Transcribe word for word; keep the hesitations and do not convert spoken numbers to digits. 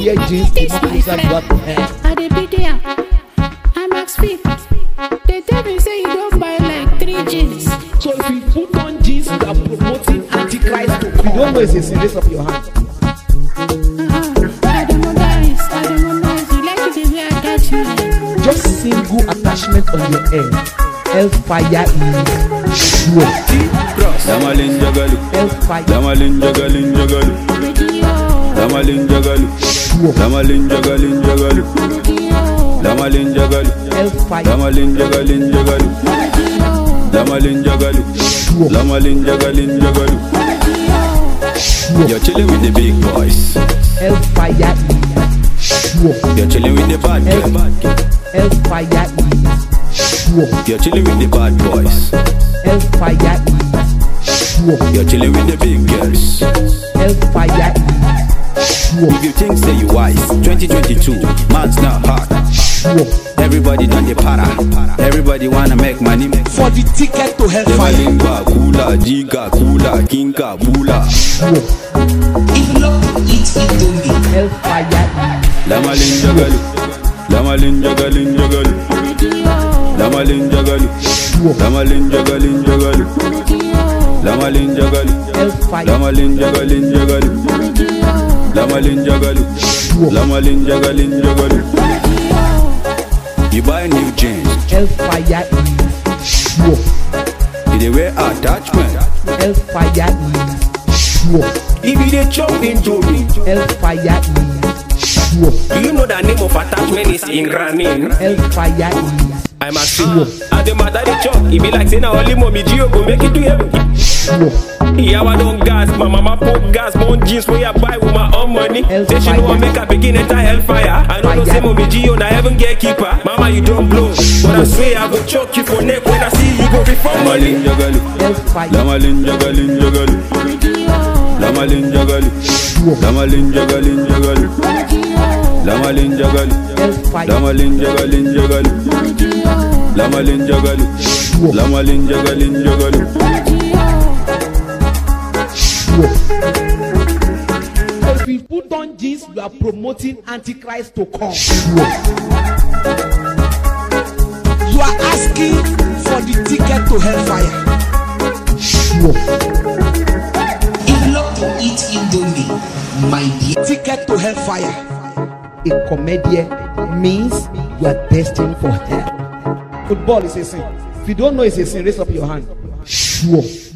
wear jeans, the more closer you are to hell. I dey be there. I max fit. They tell me say you don't buy like three jeans. So if you put on jeans, you are promoting Antichrist to come. You don't know it's a sin, raise up your hand. Uh-huh. I don't know guys. I don't know guys. You like it the way I got you. Just single attachment on your head. Hellfire is sure. Damalin jagalu, Hellfire. damalin jagalin jagalu, damalin jagalu, damalin jagalin jagalu, damalin jagalu, Hellfire. damalin jagalin jagalu, damalin jagalu, Sure. damalin jagalin jagalu. Sure. You're chilling with the big boys. Hellfire is sure. You're chilling with the bad girls. Hellfire is sure. You're chilling with the bad boys. Hellfire is sure. You're chilling with the big girls. Hellfire is sure. If you think say you wise, twenty twenty-two, man's not hard. Sure. Everybody done the para. Everybody wanna make money. For the ticket to hellfire. Demalinga, kula, jiga, kula, kinka, bula. Sure. If not eat indomie, Hellfire is Damalin jagalu, damalin jagalin jagalu, damalin jagalu, sure. damalin jagalin jagalu, damalin jagalu, Hellfire. damalin jagalin jagalu, damalin jagalu, Sure. damalin jagalin jagalu. You buy new jeans, Hellfire is sure. you dey wear attachment. Hellfire is sure. If you dey chop indomie, Hellfire is sure. do you know the name of attachment is Ingranin? Hellfire is I'm a sure. And the matter they chop, it be like saying only mommy Gio go make it to heaven. sure. Yeah, I don't gas, my mama put gas, mon jeans for ya buy with my own money. Say she know I make her begin enter hellfire. I don't know say mommy Gio na heaven get keeper. Mama you don't blow, but I swear I go choke you for neck when I see you go reform money. Damalin jagalu, Hellfire. damalin jagalin jagalu, damalin jagalu, Sure. damalin jagalin jagalu, damalin jagalu, Hellfire. damalin jagalin jagalu, damalin jagalu, Sure. damalin jagalin jagalu. Sure. If you put on jeans, you are promoting Antichrist to come. Sure. You are asking for the ticket to hellfire. Sure. if not to eat indomie, my dear. Ticket to hellfire. A comedian means you are destined for hell. Football is a sin. If you don't know it's a sin, raise up your hand. Sure.